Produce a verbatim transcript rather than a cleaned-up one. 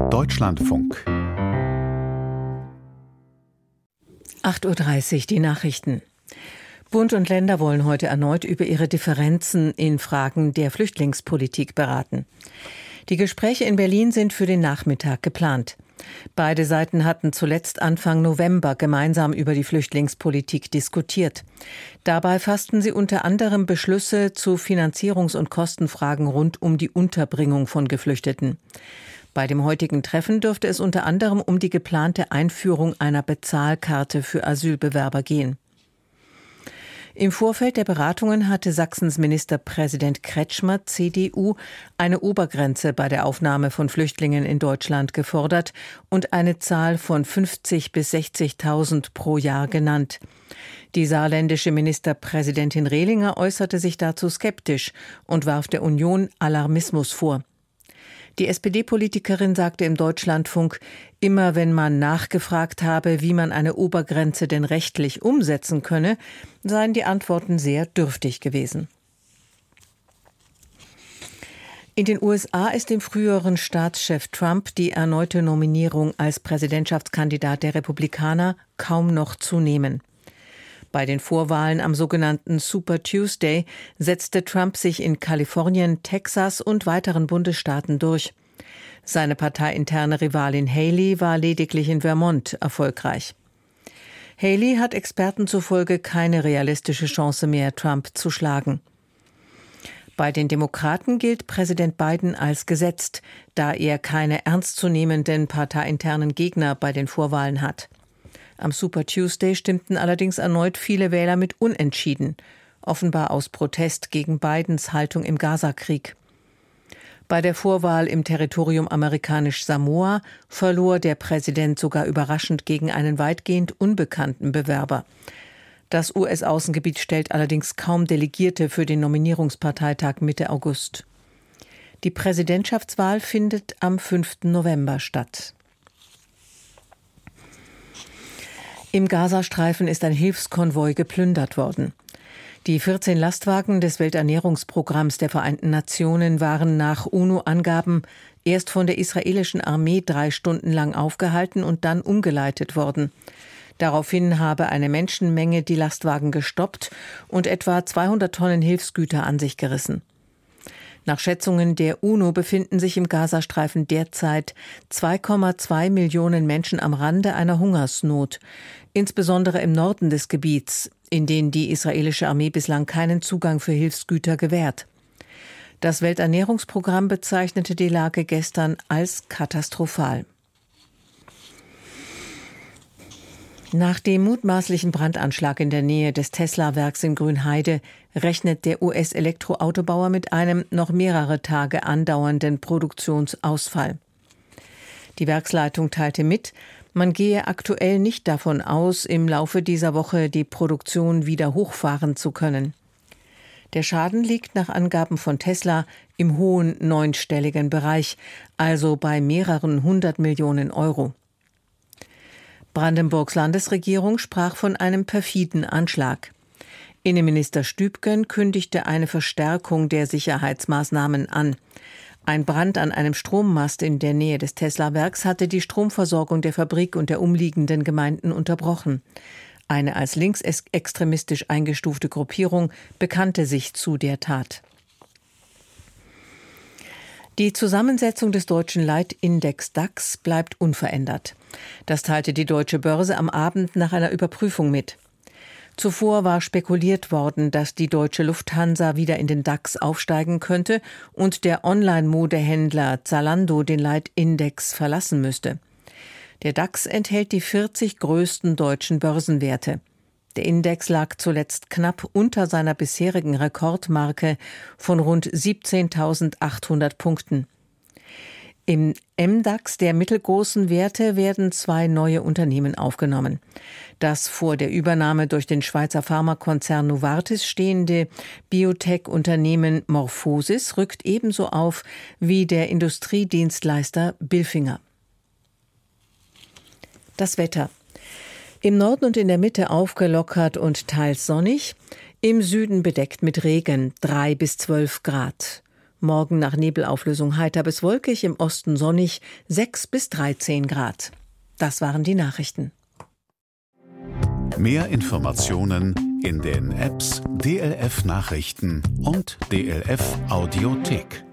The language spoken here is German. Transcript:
Deutschlandfunk. acht Uhr dreißig, die Nachrichten. Bund und Länder wollen heute erneut über ihre Differenzen in Fragen der Flüchtlingspolitik beraten. Die Gespräche in Berlin sind für den Nachmittag geplant. Beide Seiten hatten zuletzt Anfang November gemeinsam über die Flüchtlingspolitik diskutiert. Dabei fassten sie unter anderem Beschlüsse zu Finanzierungs- und Kostenfragen rund um die Unterbringung von Geflüchteten. Bei dem heutigen Treffen dürfte es unter anderem um die geplante Einführung einer Bezahlkarte für Asylbewerber gehen. Im Vorfeld der Beratungen hatte Sachsens Ministerpräsident Kretschmer, C D U, eine Obergrenze bei der Aufnahme von Flüchtlingen in Deutschland gefordert und eine Zahl von fünfzig bis sechzigtausend pro Jahr genannt. Die saarländische Ministerpräsidentin Rehlinger äußerte sich dazu skeptisch und warf der Union Alarmismus vor. Die S P D-Politikerin sagte im Deutschlandfunk, immer wenn man nachgefragt habe, wie man eine Obergrenze denn rechtlich umsetzen könne, seien die Antworten sehr dürftig gewesen. In den U S A ist dem früheren Staatschef Trump die erneute Nominierung als Präsidentschaftskandidat der Republikaner kaum noch zu nehmen. Bei den Vorwahlen am sogenannten Super Tuesday setzte Trump sich in Kalifornien, Texas und weiteren Bundesstaaten durch. Seine parteiinterne Rivalin Haley war lediglich in Vermont erfolgreich. Haley hat Experten zufolge keine realistische Chance mehr, Trump zu schlagen. Bei den Demokraten gilt Präsident Biden als gesetzt, da er keine ernstzunehmenden parteiinternen Gegner bei den Vorwahlen hat. Am Super Tuesday stimmten allerdings erneut viele Wähler mit Unentschieden, offenbar aus Protest gegen Bidens Haltung im Gazakrieg. Bei der Vorwahl im Territorium amerikanisch Samoa verlor der Präsident sogar überraschend gegen einen weitgehend unbekannten Bewerber. Das U S-Außengebiet stellt allerdings kaum Delegierte für den Nominierungsparteitag Mitte August. Die Präsidentschaftswahl findet am fünften November statt. Im Gazastreifen ist ein Hilfskonvoi geplündert worden. Die vierzehn Lastwagen des Welternährungsprogramms der Vereinten Nationen waren nach UNO-Angaben erst von der israelischen Armee drei Stunden lang aufgehalten und dann umgeleitet worden. Daraufhin habe eine Menschenmenge die Lastwagen gestoppt und etwa zweihundert Tonnen Hilfsgüter an sich gerissen. Nach Schätzungen der UNO befinden sich im Gazastreifen derzeit zwei Komma zwei Millionen Menschen am Rande einer Hungersnot, insbesondere im Norden des Gebiets, in den die israelische Armee bislang keinen Zugang für Hilfsgüter gewährt. Das Welternährungsprogramm bezeichnete die Lage gestern als katastrophal. Nach dem mutmaßlichen Brandanschlag in der Nähe des Tesla-Werks in Grünheide rechnet der U S-Elektroautobauer mit einem noch mehrere Tage andauernden Produktionsausfall. Die Werksleitung teilte mit, man gehe aktuell nicht davon aus, im Laufe dieser Woche die Produktion wieder hochfahren zu können. Der Schaden liegt nach Angaben von Tesla im hohen neunstelligen Bereich, also bei mehreren hundert Millionen Euro. Brandenburgs Landesregierung sprach von einem perfiden Anschlag. Innenminister Stübgen kündigte eine Verstärkung der Sicherheitsmaßnahmen an. Ein Brand an einem Strommast in der Nähe des Tesla-Werks hatte die Stromversorgung der Fabrik und der umliegenden Gemeinden unterbrochen. Eine als linksextremistisch eingestufte Gruppierung bekannte sich zu der Tat. Die Zusammensetzung des deutschen Leitindex DAX bleibt unverändert. Das teilte die Deutsche Börse am Abend nach einer Überprüfung mit. Zuvor war spekuliert worden, dass die deutsche Lufthansa wieder in den DAX aufsteigen könnte und der Online-Modehändler Zalando den Leitindex verlassen müsste. Der DAX enthält die vierzig größten deutschen Börsenwerte. Der Index lag zuletzt knapp unter seiner bisherigen Rekordmarke von rund siebzehntausendachthundert Punkten. Im M DAX der mittelgroßen Werte werden zwei neue Unternehmen aufgenommen. Das vor der Übernahme durch den Schweizer Pharmakonzern Novartis stehende Biotech-Unternehmen MorphoSys rückt ebenso auf wie der Industriedienstleister Bilfinger. Das Wetter. Im Norden und in der Mitte aufgelockert und teils sonnig, im Süden bedeckt mit Regen, drei bis zwölf Grad. Morgen nach Nebelauflösung heiter bis wolkig, im Osten sonnig, sechs bis dreizehn Grad. Das waren die Nachrichten. Mehr Informationen in den Apps D L F Nachrichten und D L F Audiothek.